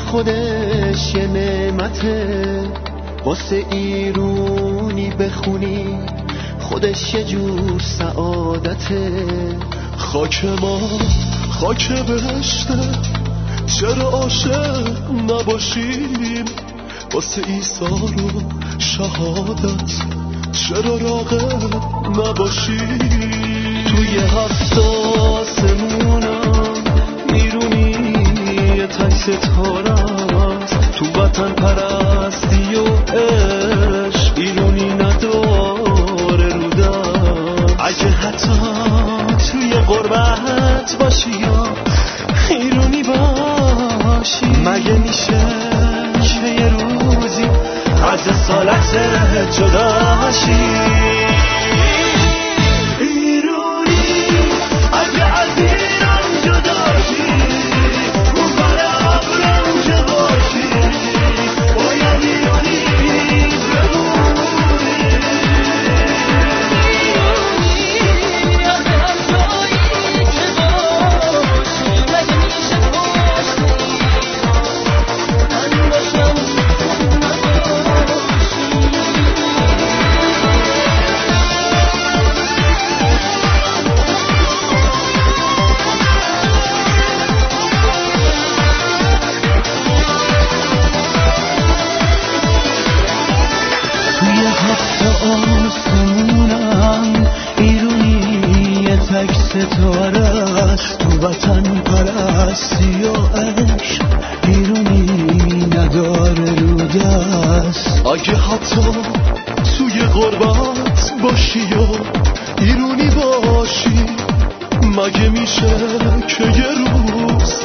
خودش یه نعمته، واسه ایرونی بخونی خودش یه جور سعادته. خاک ما خاک بهشته، چرا عاشق نباشیم؟ واسه عیسی رو شهادت چرا راغب نباشیم؟ توی هفت آسمونم ایرونی یه تک ستاره است، تو وطن پرستی و عشق ایرونی نداره رو دست. اگه حتی توی غربت باشی یا ایرونی باشی، مگه میشه که یه روزی از اصالت جدا شی؟ ستاره تو وطن پرستی و عشق ایرونی نداره رو دست. اگه حتی توی غربت باشی و ایرونی باشی، مگه میشه که یه روز